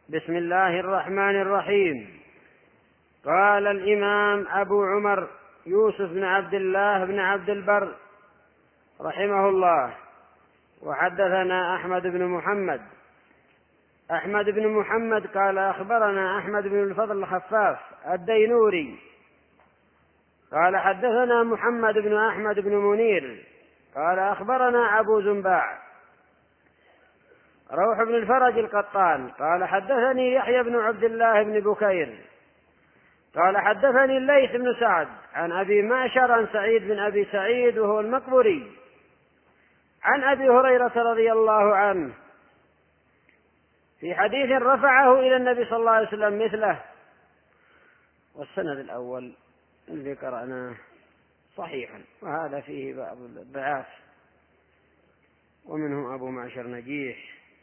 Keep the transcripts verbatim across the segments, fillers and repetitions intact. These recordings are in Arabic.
بسم الله الرحمن الرحيم. قال الإمام أبو عمر يوسف بن عبد الله بن عبد البر رحمه الله: وحدثنا أحمد بن محمد أحمد بن محمد قال أخبرنا أحمد بن الفضل الخفاف الدينوري قال حدثنا محمد بن أحمد بن منير قال أخبرنا أبو زنباع روح بن الفرج القطان قال حدثني يحيى بن عبد الله بن بكير قال حدثني الليث بن سعد عن أبي معشر عن سعيد بن أبي سعيد وهو المقبري عن أبي هريرة رضي الله عنه في حديث رفعه إلى النبي صلى الله عليه وسلم مثله. والسند الأول الذي قرأناه صحيح، وهذا فيه بعض الضعاف ومنهم أبو معشر نجيح.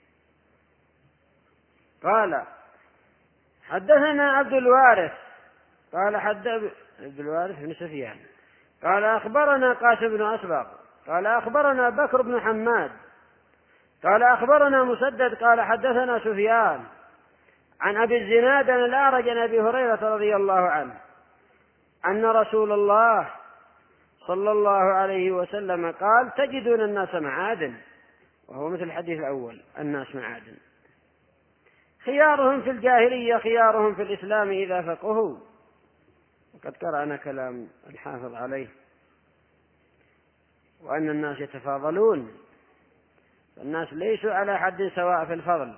قال حدثنا عبد الوارث قال حد عبد الوارث بن سفيان قال أخبرنا قاسم بن أسبق قال أخبرنا بكر بن حماد قال أخبرنا مسدد قال حدثنا سفيان عن أبي الزناد عن الأعرج عن أبي هريرة رضي الله عنه أن رسول الله صلى الله عليه وسلم قال: تجدون الناس معادن، وهو مثل الحديث الأول، الناس معادن، خيارهم في الجاهلية خيارهم في الإسلام إذا فقهوا. وقد قرأنا كلام الحافظ عليه، وأن الناس يتفاضلون، الناس ليسوا على حد سواء في الفضل،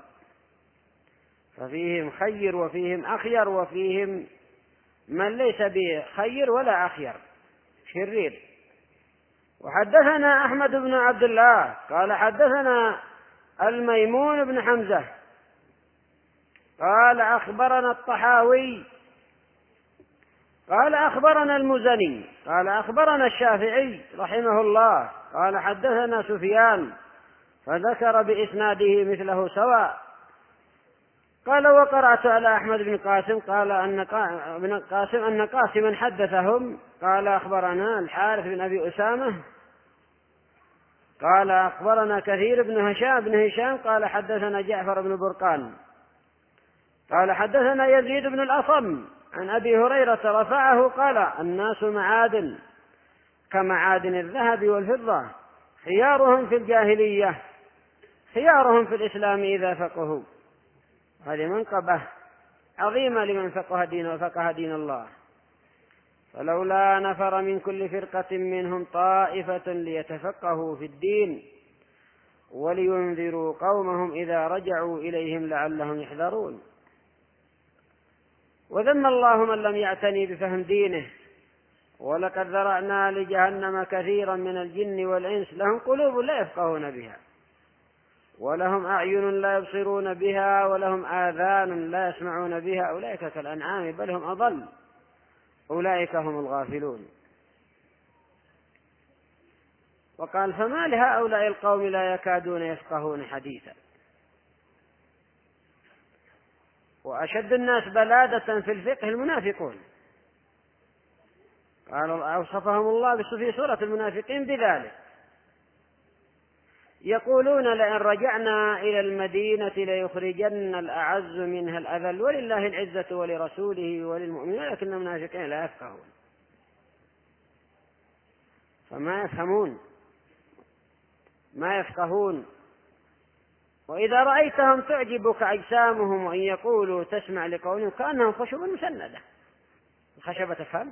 ففيهم خير وفيهم أخير وفيهم من ليس بخير ولا أخير، شرير. وحدثنا أحمد بن عبد الله قال حدثنا الميمون بن حمزة قال أخبرنا الطحاوي قال أخبرنا المزني قال أخبرنا الشافعي رحمه الله قال حدثنا سفيان، فذكر بإسناده مثله سواء. قال وقرأت على أحمد بن قاسم قال أن ابن قاسم أن قاسما حدثهم قال أخبرنا الحارث بن أبي أسامة قال أخبرنا كثير بن هشام بن هشام قال حدثنا جعفر بن برقان قال حدثنا يزيد بن الأصم عن أبي هريرة رفعه قال: الناس معادن كمعادن الذهب والفضة، خيارهم في الجاهلية خيارهم في الإسلام إذا فقهوا. هذه منقبة عظيمة لمن فقه دين وفقه دين الله. فلولا نفر من كل فرقة منهم طائفة ليتفقهوا في الدين ولينذروا قومهم إذا رجعوا إليهم لعلهم يحذرون. وذم الله من لم يعتني بفهم دينه. ولقد ذرأنا لجهنم كثيرا من الجن والإنس لهم قلوب لا يفقهون بها ولهم أعين لا يبصرون بها ولهم آذان لا يسمعون بها أولئك كالأنعام بل هم أضل أولئك هم الغافلون. وقال: فما لهؤلاء القوم لا يكادون يفقهون حديثا. وأشد الناس بلادة في الفقه المنافقون، قال أوصفهم الله في سورة المنافقين بذلك: يقولون لئن رجعنا إلى المدينة ليخرجن الأعز منها الأذل ولله العزة ولرسوله وللمؤمنين ولكن المنافقين لا يفقهون. فما يفهمون ما يفقهون. وإذا رأيتهم تعجبك أجسامهم وإن يقولوا تسمع لقولهم كأنهم خشب مسندة. الخشبة تفهم؟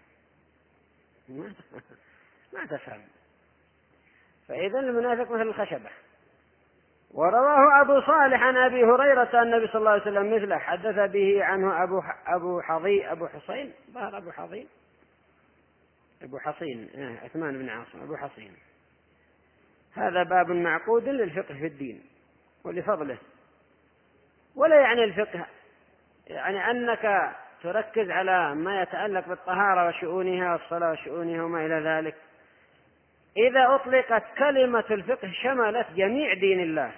ما تفهم. فإذا المنافق مثل الخشبة. ورواه أبو صالح عن أبي هريرة النبي صلى الله عليه وسلم مثله، حدث به عنه أبو أبو حضي أبو حصين ظهر أبو حضين أبو حصين آه. عثمان بن عاصم أبو حصين. هذا باب معقود للفقه في الدين ولفضله. ولا يعني الفقه يعني أنك تركز على ما يتعلق بالطهارة وشؤونها والصلاة وشؤونها وما إلى ذلك. إذا أطلقت كلمة الفقه شملت جميع دين الله،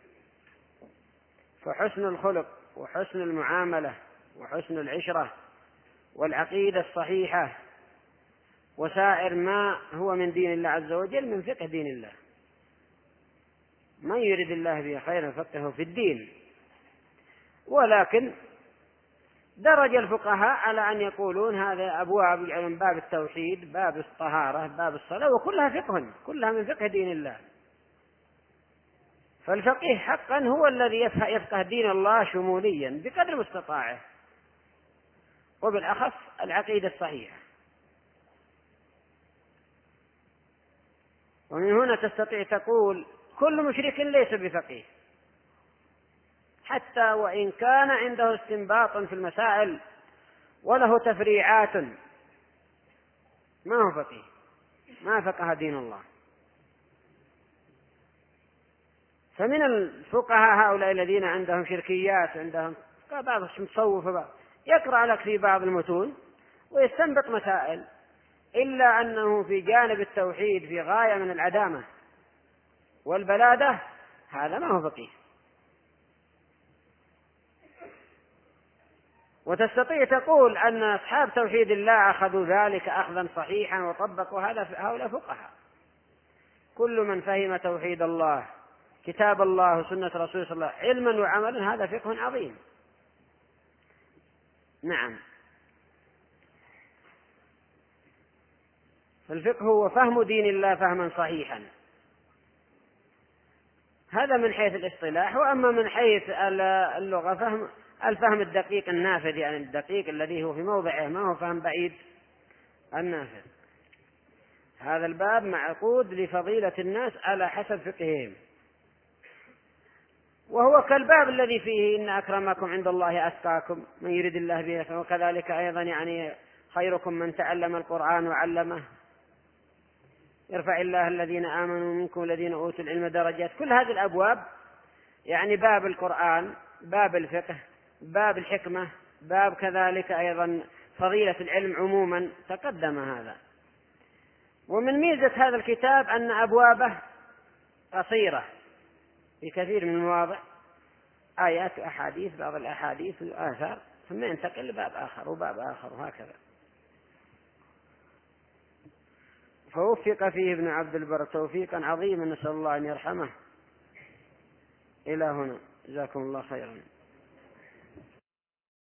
فحسن الخلق وحسن المعاملة وحسن العشرة والعقيدة الصحيحة وسائر ما هو من دين الله عز وجل من فقه دين الله. من يريد الله به خيرا فقهه في الدين. ولكن درج الفقهاء على أن يقولون هذا أبواب يعني من باب التوحيد، باب الطهارة، باب الصلاة، وكلها فقه، كلها من فقه دين الله. فالفقيه حقا هو الذي يفقه دين الله شموليا بقدر مستطاعه، وبالأخص العقيدة الصحيحة. ومن هنا تستطيع تقول كل مشرك ليس بفقيه، حتى وإن كان عنده استنباط في المسائل وله تفريعات، ما هو فقيه، ما فقه دين الله. فمن الفقهاء هؤلاء الذين عندهم شركيات، عندهم بعض متصوف، يقرأ لك في بعض المتون ويستنبط مسائل، إلا أنه في جانب التوحيد في غاية من العدامة والبلادة، هذا ما هو فقيه. وتستطيع تقول أن أصحاب توحيد الله أخذوا ذلك أخذا صحيحا وطبقوا هذا، هؤلاء فقهاء. كل من فهم توحيد الله، كتاب الله وسنة رسول صلى الله عليه وسلم علما وعملا، هذا فقه عظيم. نعم، الفقه هو فهم دين الله فهما صحيحا، هذا من حيث الاصطلاح. وأما من حيث اللغة فهم الفهم الدقيق النافذ، يعني الدقيق الذي هو في موضعه، ما هو فهم بعيد، النافذ. هذا الباب معقود لفضيلة الناس على حسب فقههم، وهو كالباب الذي فيه إن أكرمكم عند الله أتقاكم من يريد الله به، وكذلك أيضا يعني خيركم من تعلم القرآن وعلمه، يرفع الله الذين آمنوا منكم الذين أوتوا العلم درجات. كل هذه الأبواب يعني باب القرآن، باب الفقه، باب الحكمة، باب كذلك أيضا فضيلة العلم عموما، تقدم هذا. ومن ميزة هذا الكتاب أن أبوابه قصيرة في كثير من المواضع، آيات وأحاديث، بعض الأحاديث والآثار، ثم ينتقل لباب آخر وباب آخر وهكذا. فوفق فيه ابن عبد البر توفيقا عظيما، نسأل الله أن يرحمه. إلى هنا، جزاكم الله خيرا.